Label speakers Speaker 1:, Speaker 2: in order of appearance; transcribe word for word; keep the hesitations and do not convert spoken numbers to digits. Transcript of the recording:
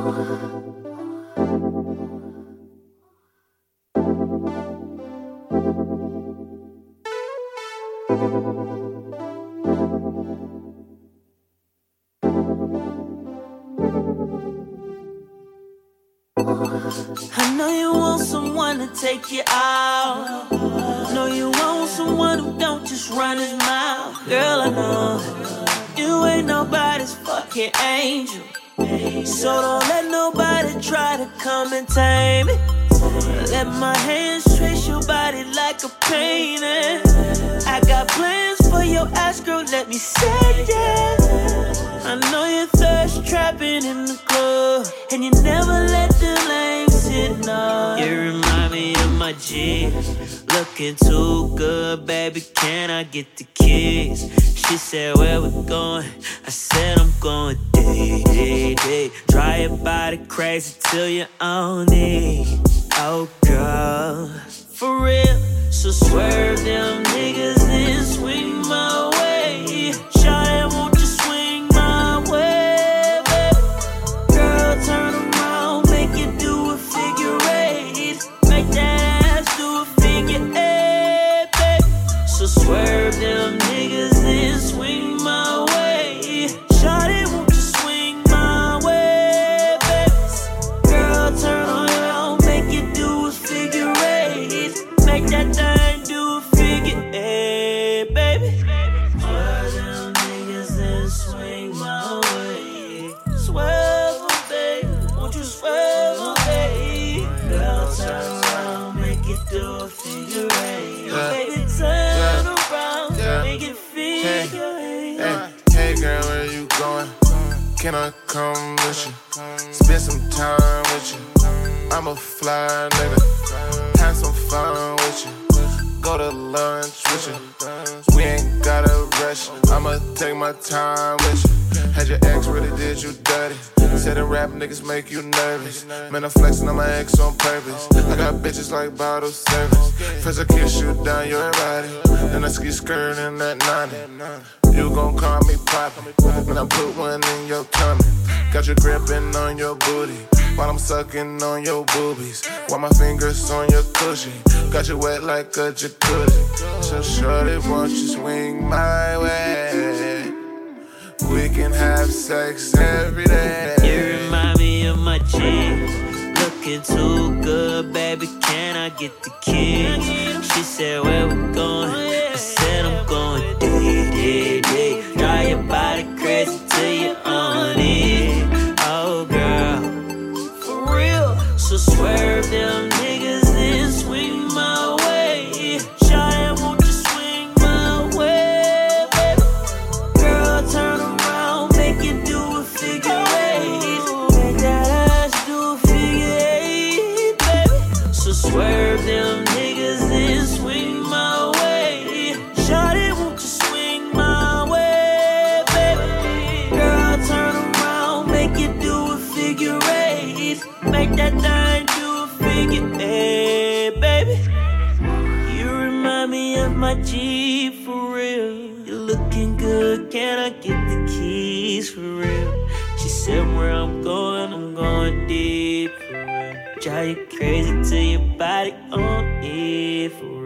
Speaker 1: I know you want someone to take you out. Know you want someone who don't just run his mouth. Girl, I know you ain't nobody's fucking angel, so don't let nobody try to come and tame it. Let my hands trace your body like a painting. I got plans for your ass, girl, let me say it. I know you're thirst trapping in the club, and you never let the lames hit, no. You remind me of my G. Looking too good, baby, can I get the keys? She said, where we going? I said, I'm going day, day, day. Try your body crazy till you own it. Oh, girl, for real. So swerve them niggas and swing my way. Shawty, won't you swing my way, baby? Girl, turn around, make it do a figure eight. Make that ass do a figure eight, baby. So swerve them niggas and swing my way. Shawty, won't you swing my way, baby? Girl, turn around, make it do a figure eight. Make that thing do a figure eight, baby. Swerve them niggas and swing my way. Swerve them, baby. Won't you swerve them, baby? Girl, turn around, make it do a figure eight.
Speaker 2: Yeah.
Speaker 1: Baby, turn
Speaker 2: Yeah.
Speaker 1: around,
Speaker 2: Yeah.
Speaker 1: make it figure eight.
Speaker 2: Hey, hey girl, where you going? Can I come with you? Spend some time with you. I'm a fly nigga. Have some fun with you. Go to lunch with you. We ain't gotta rush. I'ma take my time with you. Had your ex really did you dirty? Said the rap niggas make you nervous. Man, I'm flexing on my ex on purpose. I got bitches like bottle service. First I kiss you down your body, then I ski skirt in that ninety. You gon' call me poppin', when I put one in your tummy. Got you gripping on your booty, while I'm sucking on your boobies. While my fingers on your cushion, got you wet like a jacuzzi. So shorty, won't you swing my way? We can have sex every day.
Speaker 1: You remind me of my G. Looking too good, baby, can I get the keys? She said, where we going? I said, I'm going day, day, day. Drive your body crazy till you on it. Oh, girl, for real. So swerve them niggas and swing my way. Shawty, won't you swing my way, baby? Girl, turn around, make it do a figure eight. Make that ass do a figure eight, baby. So swerve them niggas and swing my way. Shawty, won't you swing my way, baby? Girl, turn around, make it do a figure eight. Make that thing do a figure eight, baby. You remind me of my G, for real. You're looking good, can I get the keys, for real? She said where I'm going, I'm going deep, for real. Drive you crazy till your body on it, for real.